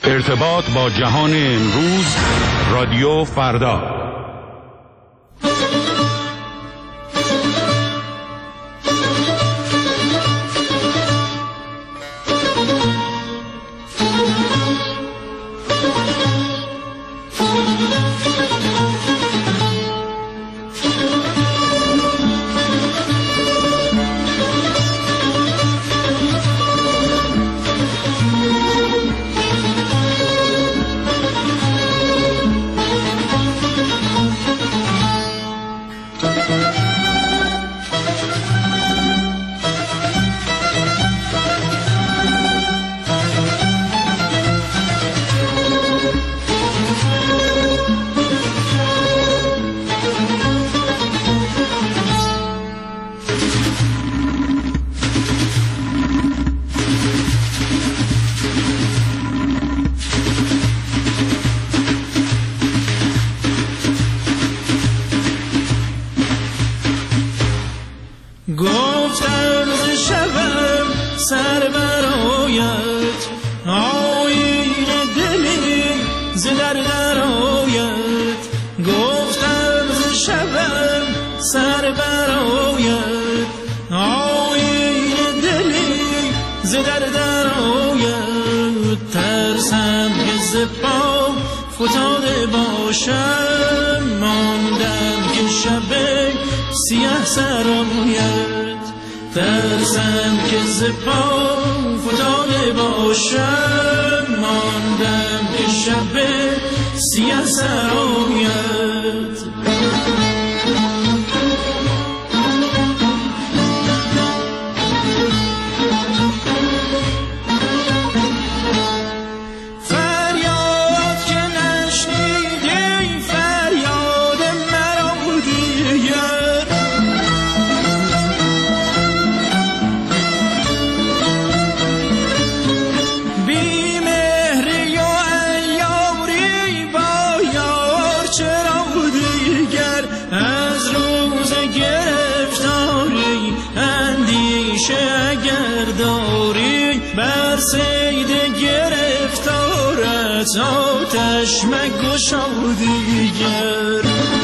ارتباط با جهان امروز، رادیو فردا. گفتم ز شبم سر برآید، آیین دلی ز در آید. گفتم ز شبم سر برآید، آیین دلی ز در آید. ترسم که ز پا فتاده باشم، ماندم که شب سیاه سر آید. ترسم که ز پا فتاده باشم، ماندم که شب سیاه سر آید. بر صید گرفتارت آتش مگشا دیگر.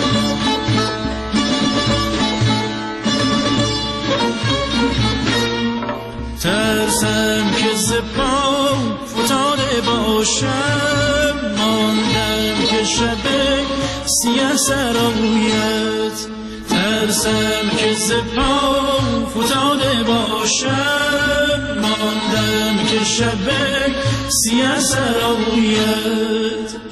ترسم که ز پا فتاده باشم، ماندم که شب سیاه سر آید. ترسم که ز پا فتاده باشم، ماندم که شب سیاه سر آید.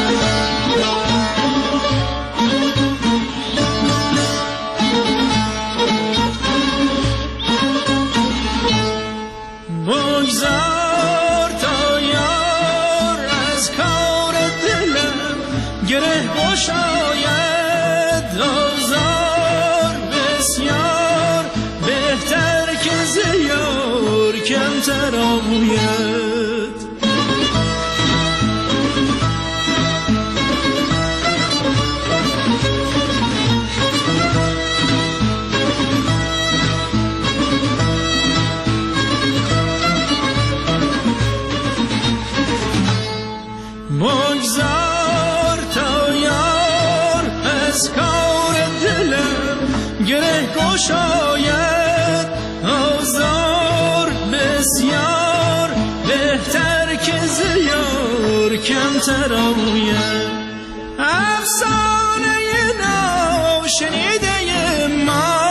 بگذار تا یار از کار دلم گره گشاید. آزار بسیار بهتر که ز یار کمتر آید. بگذار تا یار از کار دلم گره گشاید. آزار بسیار بهتر که ز یار کمتر آید. افسانه ناشنیده ما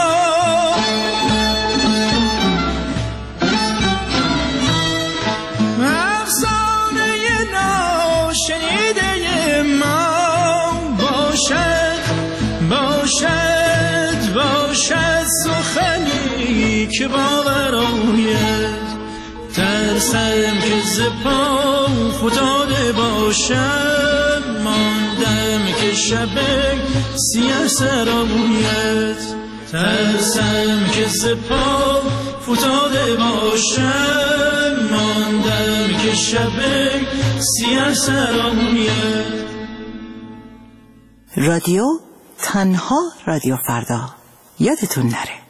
باشد سخنی که باور آید. ترسم که ز پا فتاده باشم، ماندم که شب سیاه سر آید. ترسم که ز پا فتاده باشم، ماندم که شب سیاه سر آید. رادیو تنها رادیو فردا، یادتون نره.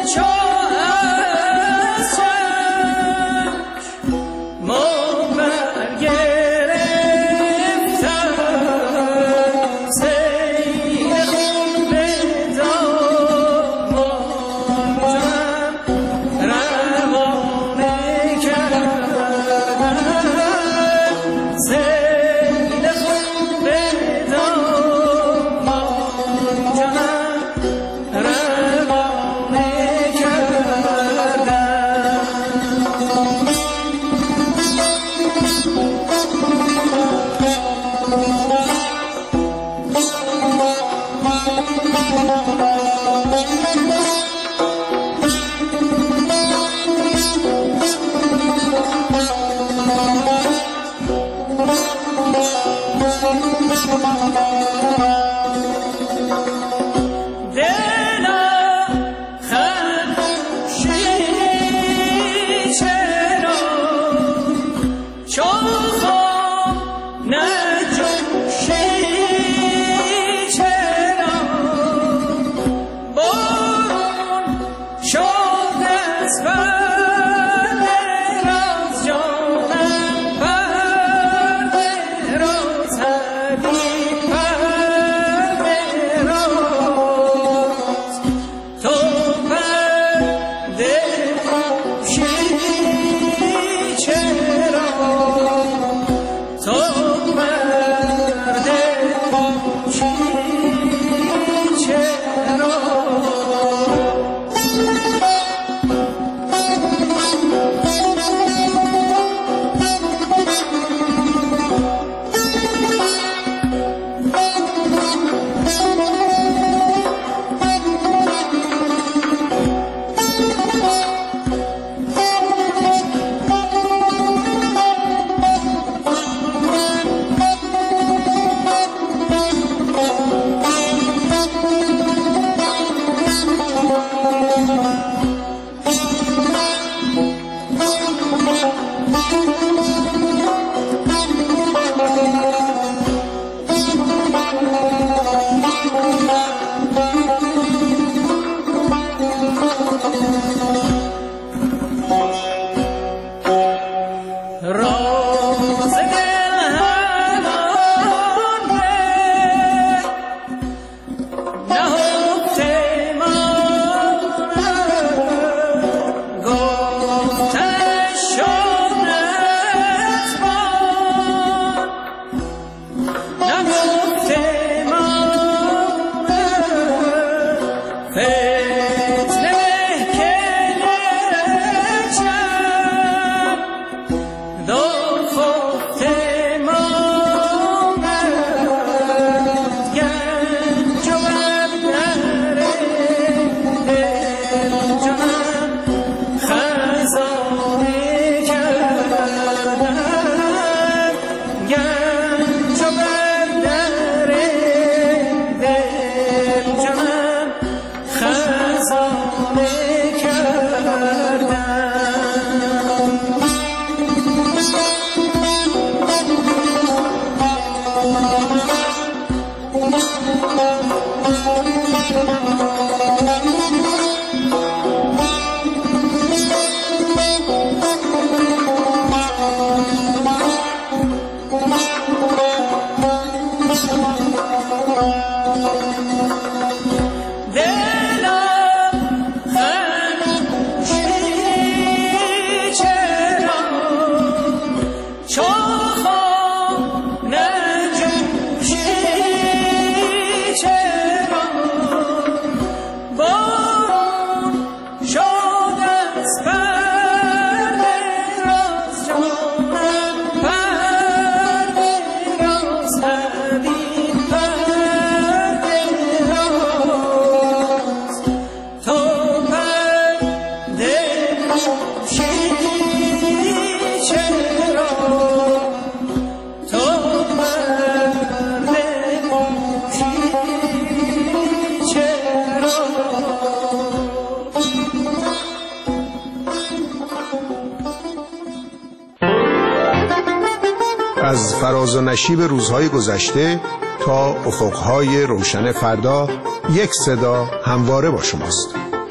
از فراز و نشیب روزهای گذشته تا افقهای روشن فردا، یک صدا همواره با شماست.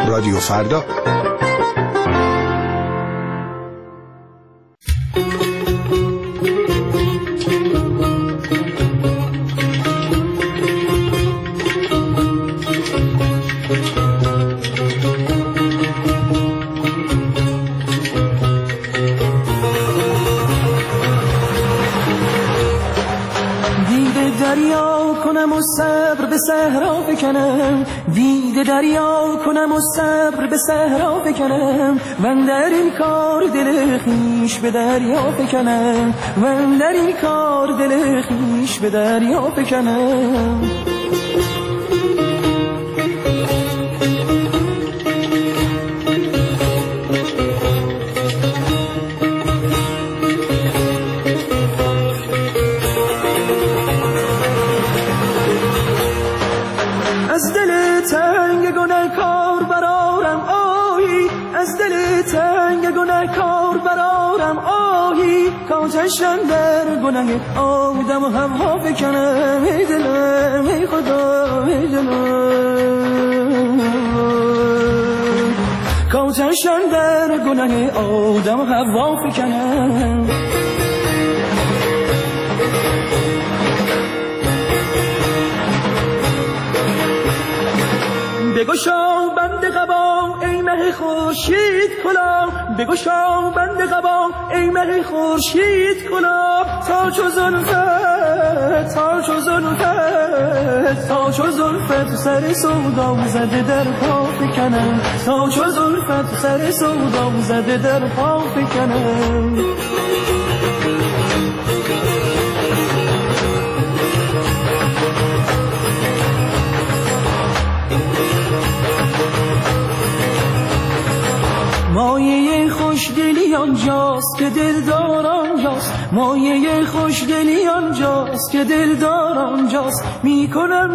رادیو فردا. صبر به صحرا بکنم، دیده دریا کنم و صبر به صحرا بکنم، من در این کار دل خویش به دریا بکنم، من در این کار دل خویش به دریا بکنم. از دل تنگ گناهکار برارم آهی، از دل تنگ گناهکار برارم آهی، کاتشم در گناه آدم و هوا بکنم. ای دلم ای خدا ای دلم، کاتشم در گناه آدم و هوا بکنم. بگشا بند قبا ای مه خورشید کلا، بگشا بند قبا ای مه خورشید کلا، تا چو زلفت تا چو زلفت تا چو زلفت سر سودا زده در پا بکنم، تا چو زلفت سر سودا زده در پا بکنم. مایه خوشدلی آنجاست که دلدار آنجاست، مایه خوشدلی آنجاست که دلدار آنجاست، میکنم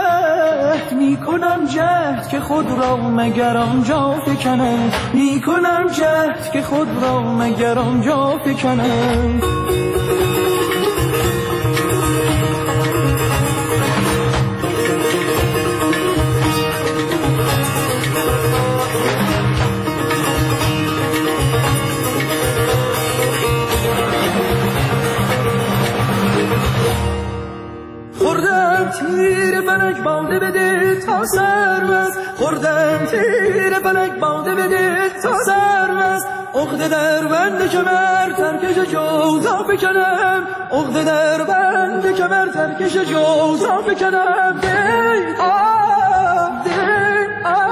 جهد که خود را مگر آنجا فکنم، میکنم جهد که خود را مگر آنجا فکنم. خوردم تیر فلک باده بده تا سرمست، خوردم تیر فلک باده بده تا سرمست، عقده در بند کمر ترکش جوزا بکنم، عقده در بند کمر ترکش جوزا بکنم. دی آه دی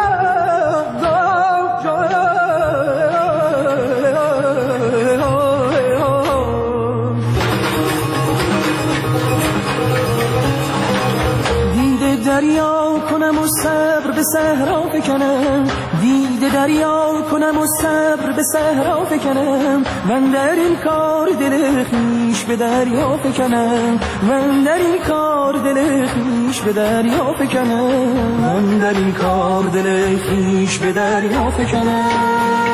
دریا کنم و صبر به صحرا بکنم، دیده دریا کنم و صبر به صحرا بکنم، من در این کار دل خویش به دریا بکنم، من در این کار دل خویش به دریا بکنم، من در این کار دل خویش به دریا بکنم.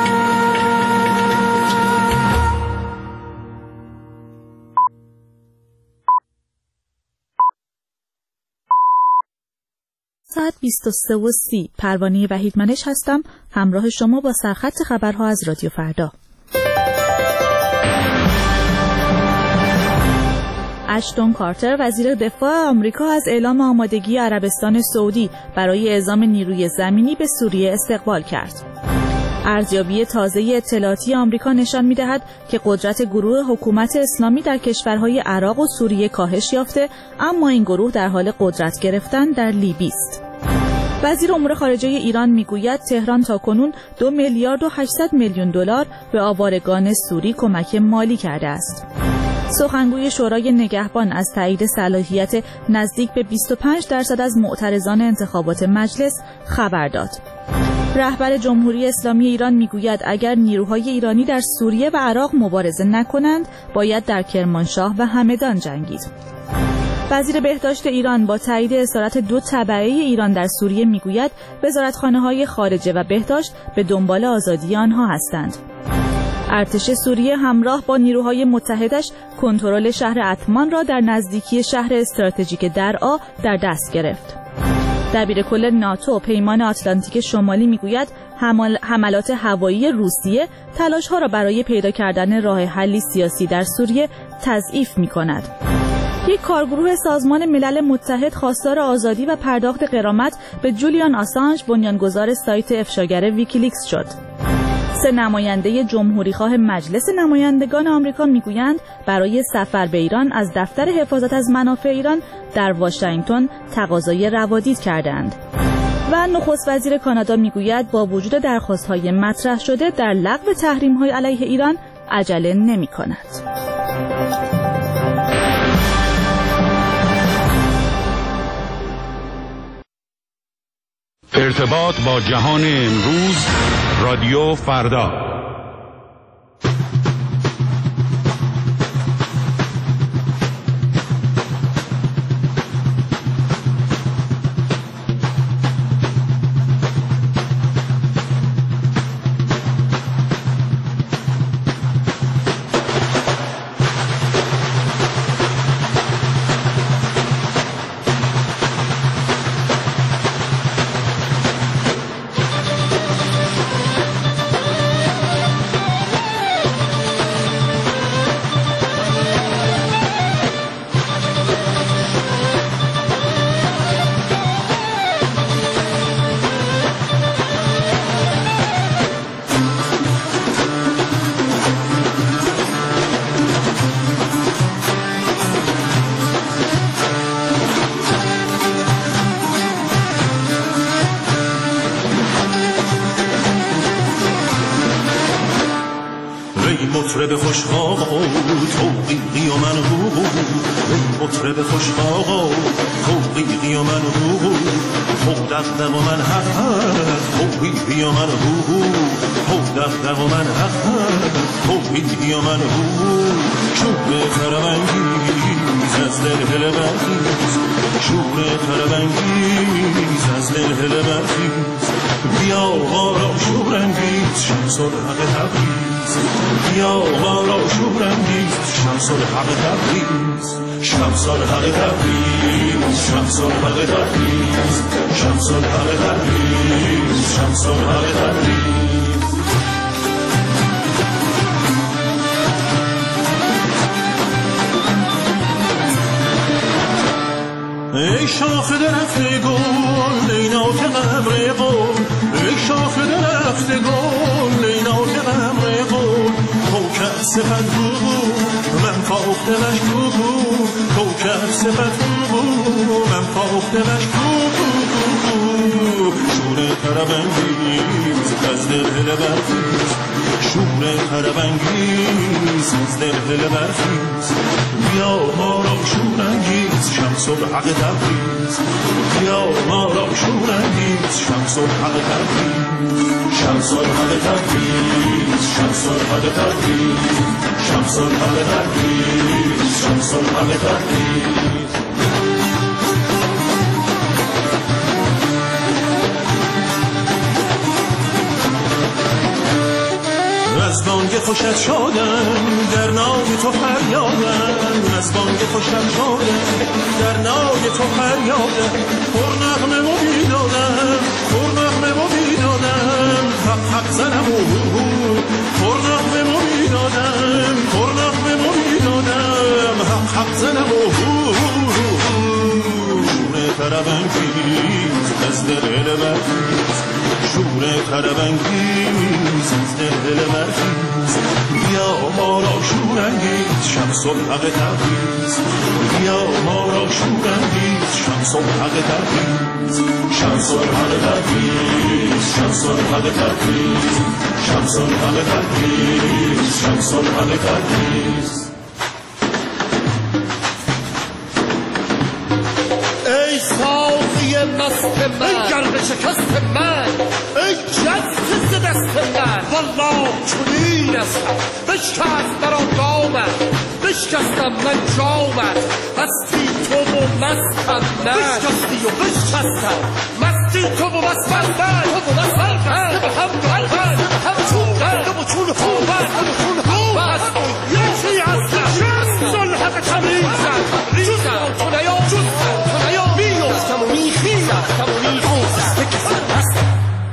ساعت 23:30 پروانه وحیدمنش هستم، همراه شما با سرخط خبرها از رادیو فردا. اشتون کارتر وزیر دفاع آمریکا از اعلام آمادگی عربستان سعودی برای اعزام نیروی زمینی به سوریه استقبال کرد. ارزیابی تازه اطلاعاتی آمریکا نشان می‌دهد که قدرت گروه حکومت اسلامی در کشورهای عراق و سوریه کاهش یافته، اما این گروه در حال قدرت گرفتن در لیبی است. وزیر امور خارجه ایران میگوید تهران تاکنون 2 میلیارد و 800 میلیون دلار به آوارگان سوری کمک مالی کرده است. سخنگوی شورای نگهبان از تایید صلاحیت نزدیک به 25% از معترضان انتخابات مجلس خبر داد. رهبر جمهوری اسلامی ایران میگوید اگر نیروهای ایرانی در سوریه و عراق مبارزه نکنند، باید در کرمانشاه و همدان جنگید. وزیر بهداشت ایران با تایید اسارت 2 تبعه ایران در سوریه میگوید وزارتخانه‌های خارجه و بهداشت به دنبال آزادی آنها هستند. ارتش سوریه همراه با نیروهای متحدش کنترل شهر عتمان را در نزدیکی شهر استراتژیک درعا در دست گرفت. دبیرکل ناتو پیمان آتلانتیک شمالی میگوید حملات هوایی روسیه تلاش‌ها را برای پیدا کردن راه حلی سیاسی در سوریه تضعیف می‌کند. یک کارگروه سازمان ملل متحد خواستار آزادی و پرداخت غرامت به جولیان آسانژ بنیانگذار سایت افشاگر ویکیلیکس شد. 3 نماینده جمهوریخواه مجلس نمایندگان آمریکا میگویند برای سفر به ایران از دفتر حفاظت از منافع ایران در واشنگتن تقاضای روادید کردند. و نخست وزیر کانادا میگوید با وجود درخواست‌های مطرح شده در لغو تحریم‌های علیه ایران عجله نمی‌کند. ارتباط با جهان امروز، رادیو فردا. مطرب خوشخواه توقیقی و من مطرب خوشخواه توقیقی و من تو دقدق و من حق توقیقی و من تو دقدق و من حق توقیقی و من شور تربنگیز از دل هل برخیز شور تربنگیز از دل هل برخیز بیا ما را شورانگیز شمس الحق تبریز بیا ما را شورانگیز شمس الحق تبریز شمس الحق تبریز شمس الحق تبریز شمس الحق تبریز شمس الحق تبریز ای شاخ درخت گل لینات قمر قول ای شاخ درخت گل لینات قمر قول تو که صفت بود من فاخته مشکوک تو که صفت بود من فاخته مشکوک شور تربنگیز از دل هل برخیز شور تربنگیز از دل هل برخیز بیا ما را شورانگیز شمس الحق تبریز بیا ما را شورانگیز شمس الحق تبریز شمس الحق تبریز شمس الحق تبریز شمس الحق تبریز شمس الحق تبریز از بانگ خوشت شادم در نای تو فریادم از بانگ خوشت شادم در نای تو فریادم پر نغمه و بیدادم پر نغمه و بیدادم حق حق زنم پر نغمه و بیدادم پر نغمه و بیدادم حق حق زنم شور تربنگیز از دل برخیز شور تربنگیز از دل برخیز بیا ما را شورانگیز شمس الحق تبریز بیا ما را شورانگیز شمس الحق تبریز شمس الحق تبریز شمس الحق تبریز شمس الحق تبریز شمس الحق تبریز ای ساقی مست من ای گرد شکست من ای جست ز دست من والله چنین استم بشکست برا دامت بشکستم من جامت هستی تو و مستم من بشکستی و بشکستم مستی تو و مستم من تو و مستم من به هم قلبن به هم چون و چون خوبن یکی هستم شمس الحق تبریزم جز تو نیا جز تو نیا میفتم و میخیزم کمونی آهسته که سرمست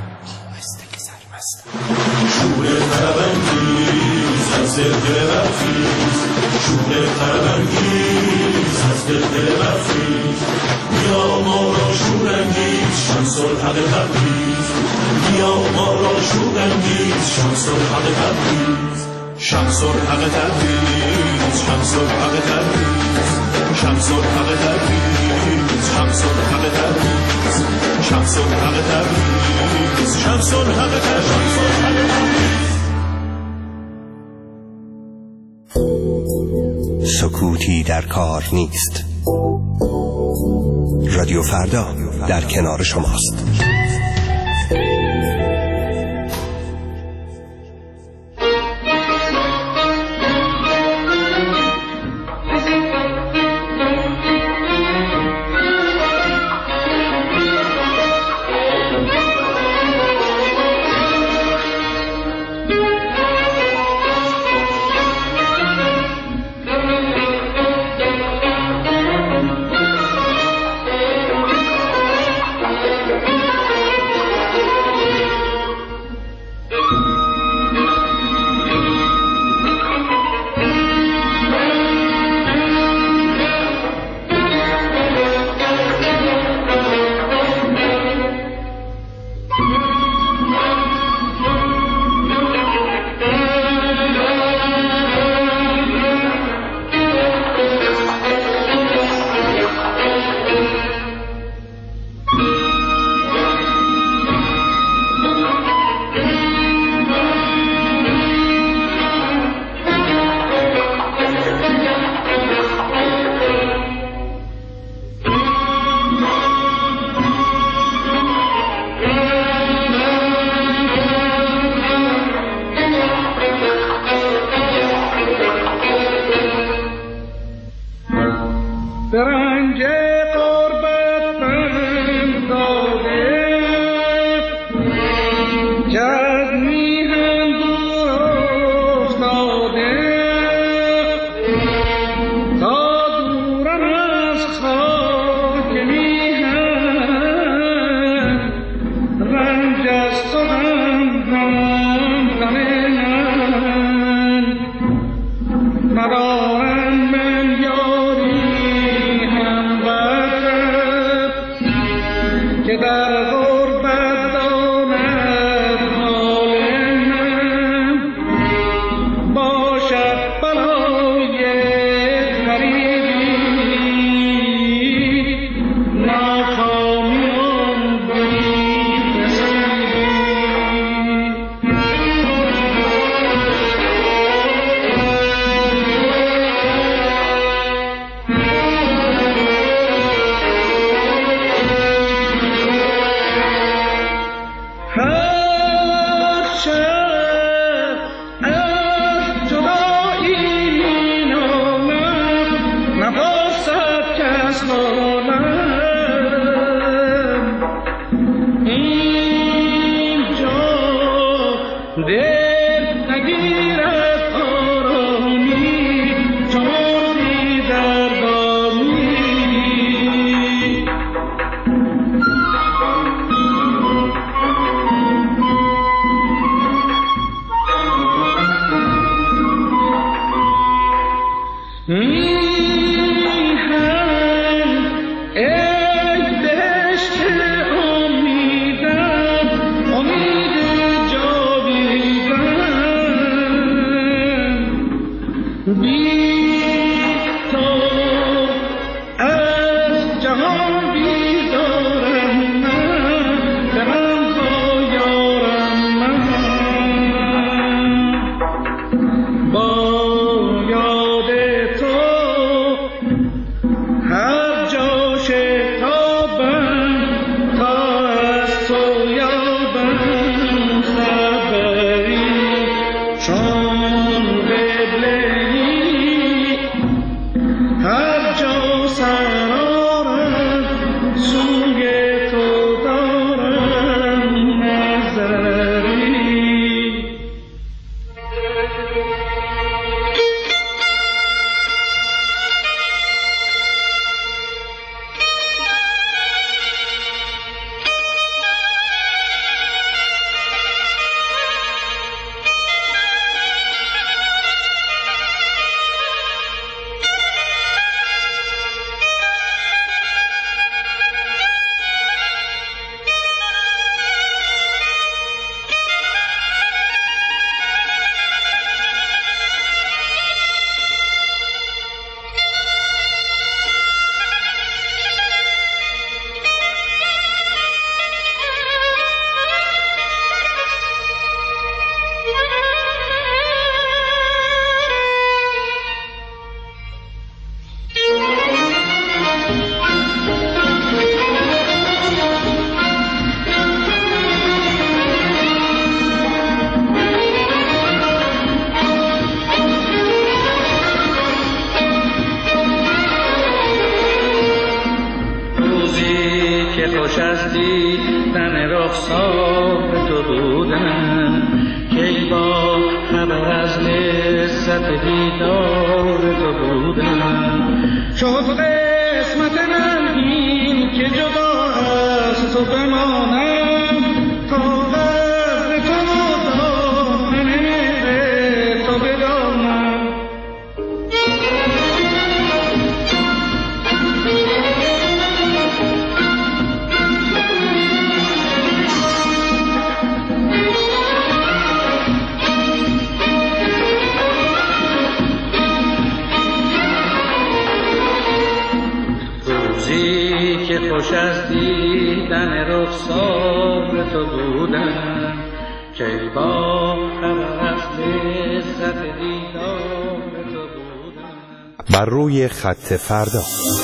شور طرب‌انگیز از دل برخیز شور طرب‌انگیز از دل برخیز بیا ما را شورانگیز شمس الحق تبریز بیا ما را شورانگیز شمس الحق تبریز شمس الحق تبریز شمس الحق تبریز شمس الحق تبریز شمس الحق تبریز شمس الحق تبریز شمس الحق تبریز. سکوتی در کار نیست. رادیو فردا در کنار شماست. از دیدن رخسار تو بودم که ای با خبر از لذت دیدار تو بودم. شد قسمت من این که جدا از تو بمانم تا قدر تو و دامن تو بدانم. که خوش از دیدن رخسار تو بودم که با خبر از لذت دیدار تو بودم. بر روی خط فردا.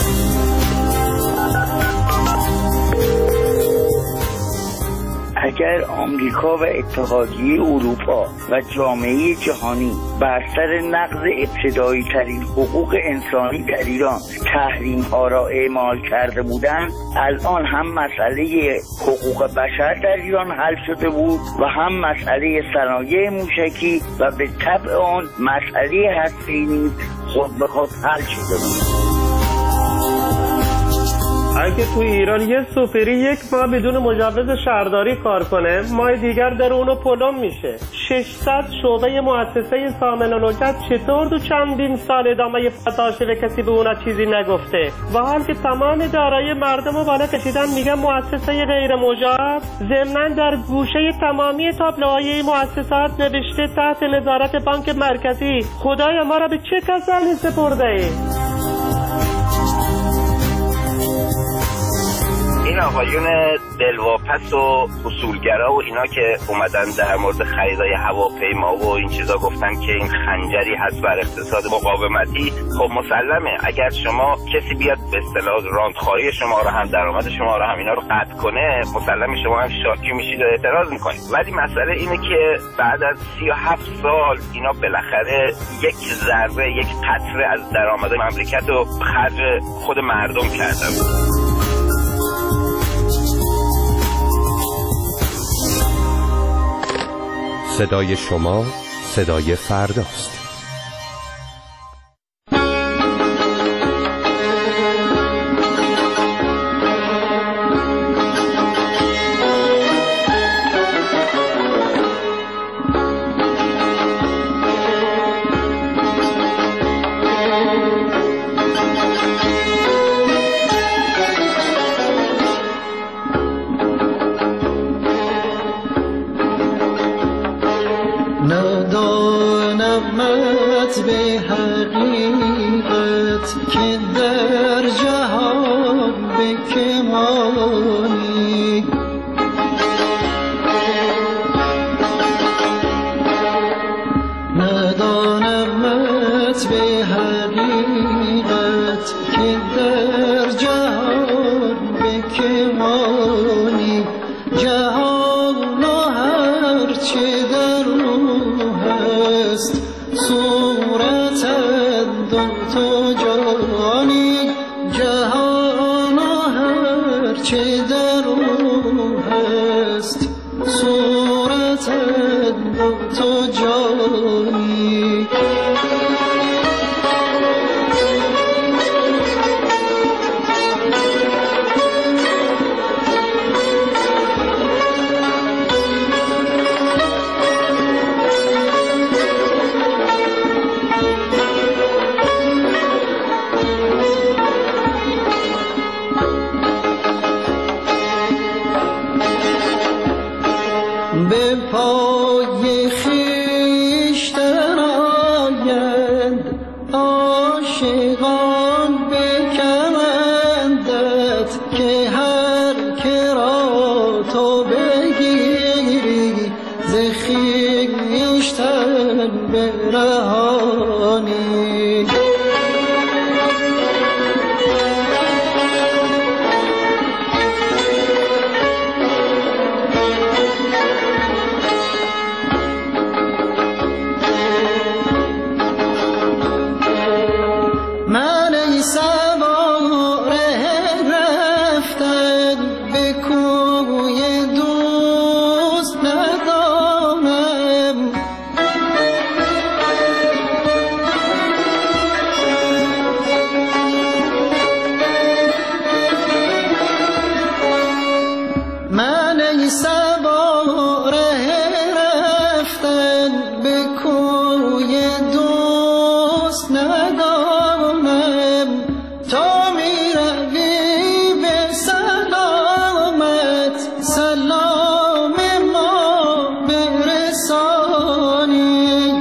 اگر آمریکا و اتحادیه اروپا و جامعه جهانی بر سر نقض ابتدایی ترین حقوق انسانی در ایران تحریم ها را اعمال کرده بودند، الان هم مسئله حقوق بشر در ایران حل شده بود و هم مسئله صنایع موشکی و به طبع آن مسئله هسته‌ای نیز خود به خود حل شده بود. اگه تو ایران یه سوپری یک ماه بدون مجوز شهرداری کار کنه، ماه دیگر در اونو پلم میشه. 600 شعبه مؤسسه سامن و نجات چطور تو چندین سال ادامه پتاشه و کسی به اونا چیزی نگفته؟ و حال که تمام دارایی مردم رو بالا کشیدن میگن مؤسسه غیر مجاب، ضمناً در گوشه تمامی تابلوهای مؤسسات نوشته تحت نظارت بانک مرکزی. خدایا ما را به چه کسانی سپرده ای؟ این آقایون دلواپس و اصولگرا و اینا که اومدن در مورد خریدای هواپیما و این چیزا گفتن که این خنجری هست بر اقتصاد مقاومتی، خب مسلمه اگر شما کسی بیاد به اصطلاح راندخواری شما رو هم درآمد شما رو هم اینا رو قطع کنه، مسلمه شما هم شاکی میشید و اعتراض میکنید. ولی مسئله اینه که بعد از 37 سال اینا بالاخره یک ضربه، یک قطره از درآمد مملکت رو خرج خود مردم کردن. صدای شما صدای فرداست. به حقیقت که در جهان بکمانی، ندانمت به حقیقت که در جهان بکمانی، جهان هر چه در او هست صورتت دو تو جانی، جهان هر چه در او هست صورتت دو تو جانی. به پای خویش من ای سوار رفتن به کوی دوست ندامم تا می روی به سلامت سلام ما برسانی.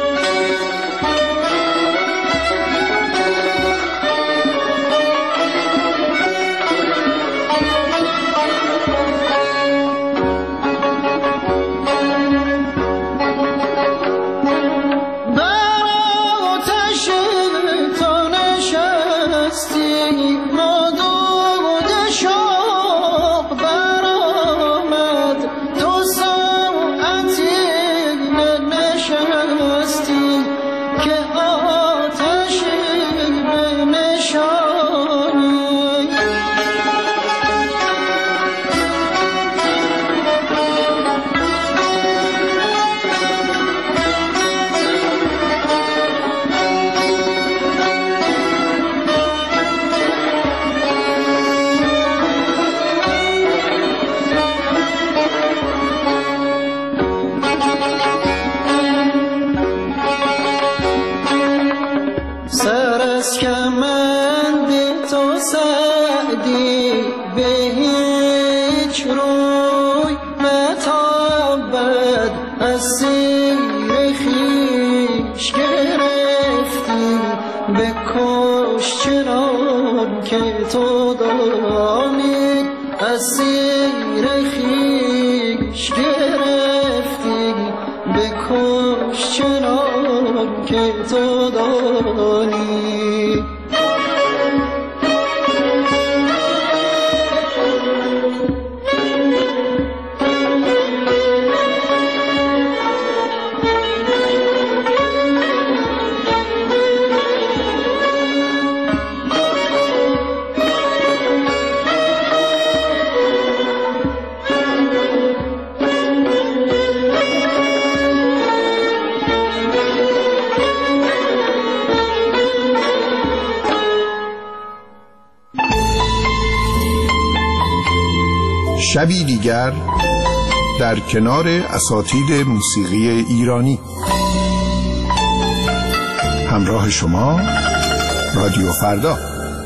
شبی دیگر در کنار اساتید موسیقی ایرانی. همراه شما رادیو فردا.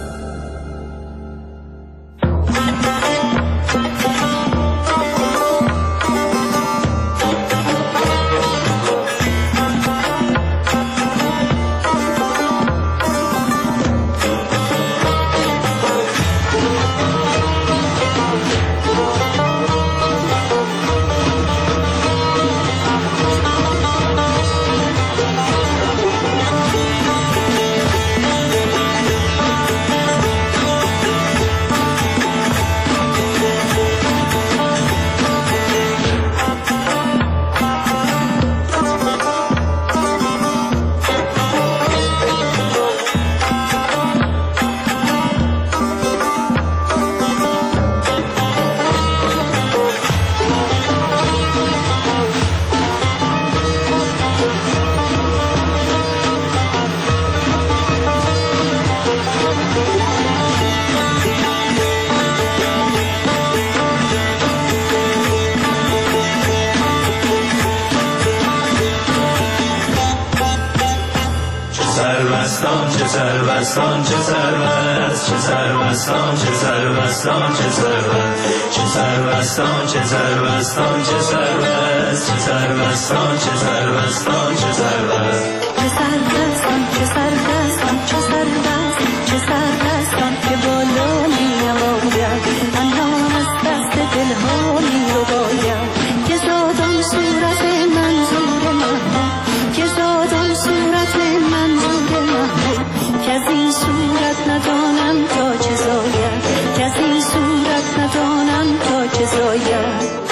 سروستان چه سروست، چه سروستان چه سروستان چه سروست، چه سروستان چه سروستان چه سروست، چه سروستان چه سروستان چه سروست، چه سروستان چه سروستان چه سروست، چه سروستان که بالا می‌آید تنها از دست دلها می‌رباید، که زادان صورت منظور محبوب، که زادان صورت منظور محبوب، که از این صورت ندانم تا چه زاید، که از این صورت ندانم تا چه زاید.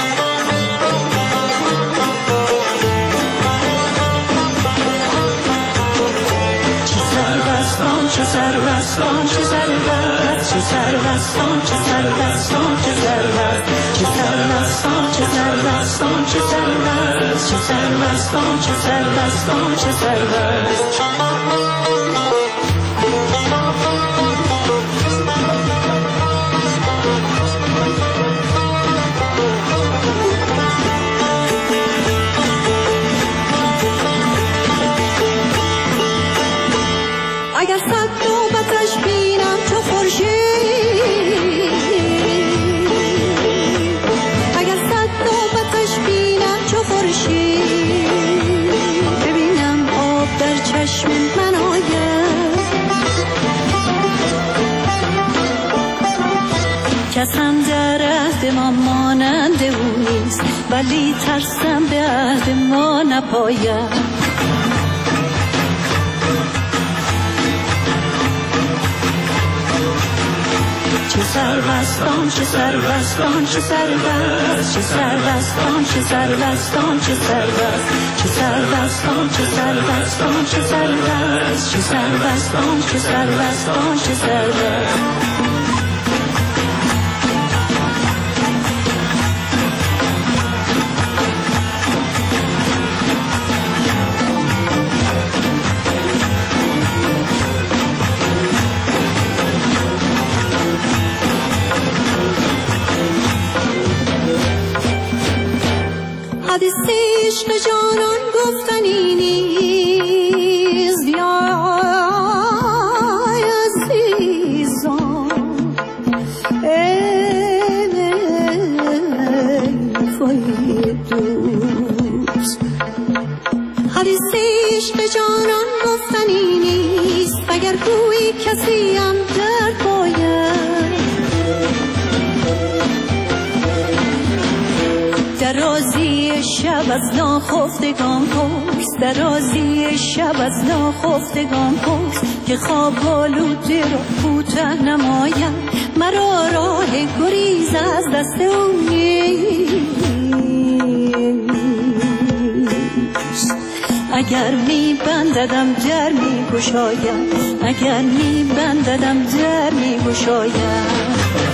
چه سروستان چه سروست، چه سروستان چه سروستان چه سروست، چه سروستان چه سروستان چه سروست، چه سروستان چه سروستان چه سروست. ولی ترسم به عهد ما نپایم. چه سروستان چه سروستان چه سروست، چه سروستان چه سروستان چه سروست، چه سروستان چه سروستان چه سروست، چه سروستان چه سروستان چه سروست. حدیث عشق جانان گفتنی نیست، یا عزیزان ای وفای دوست. حدیث عشق جانان گفتنی نیست، اگر گویی کسیم در باید. درازی شب از ناخفتگان پرس، درازی شب از ناخفتگان پرس، که خواب آلوده را کوته نمایم. مرا راه گریز از دست او نیست. اگر می بنددم در می گشایم، اگر می بنددم در می گشایم.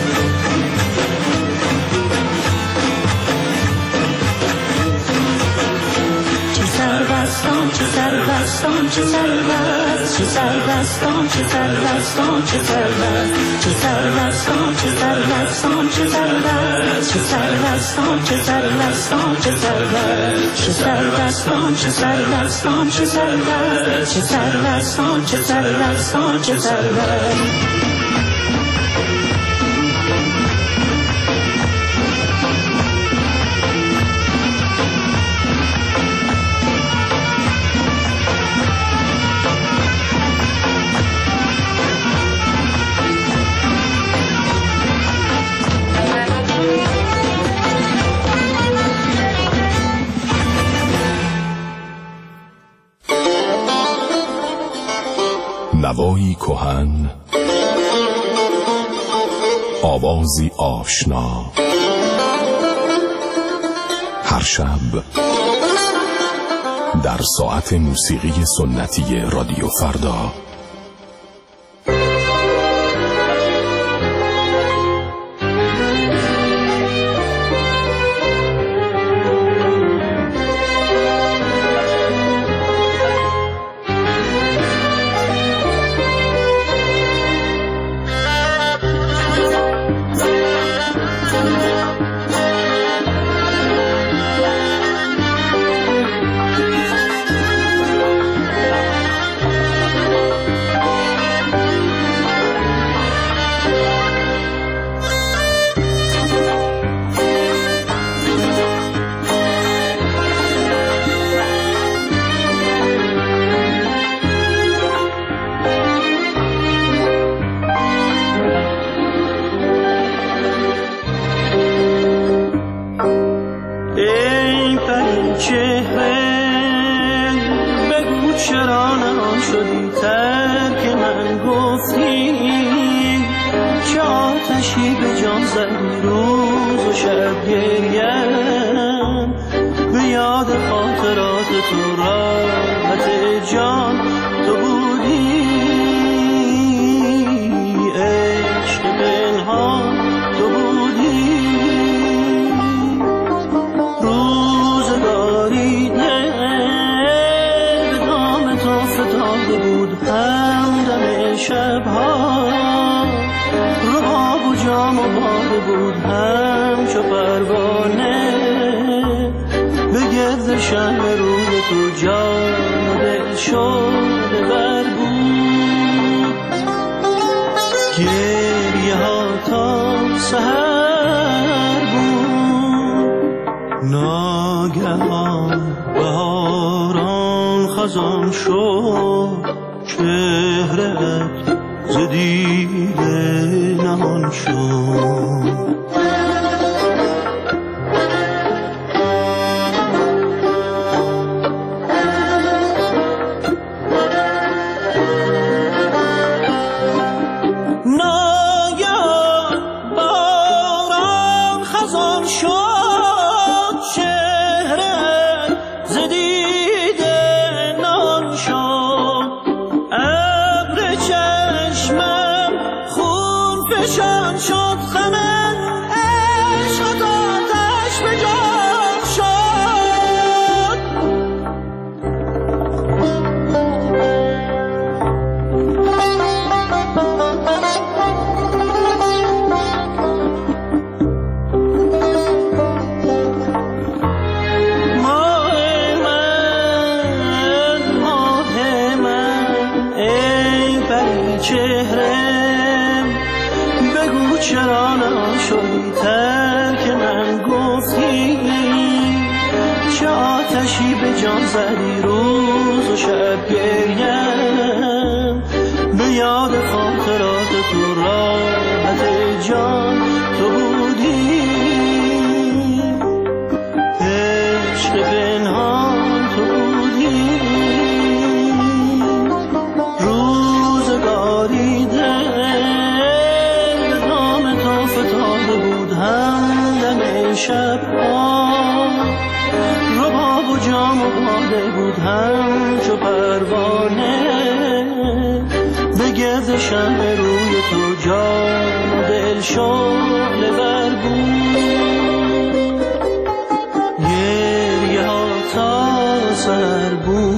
سروستان چه سروستان چه سروست، چه سروستان چه سروستان چه سروست، چه سروستان چه سروستان چه سروست، چه سروستان چه سروستان چه سروست، چه سروستان چه سروستان چه سروست، چه سروستان چه سروستان چه سروست. نوایی کهن، آوازی آشنا، هر شب در ساعت موسیقی سنتی رادیو فردا. چه آتشی به جان زدی روز و شب گریم به یاد خاطرات تو راحت جان تو بودی عشق پنهان تو بودی روزگاری دل نام تو فتاده بود همدم شبها رباب و جام و باده بود همچو پروانه به گرد شمع روی تو جان و دل شعله ور بود گریه ها تا سر بود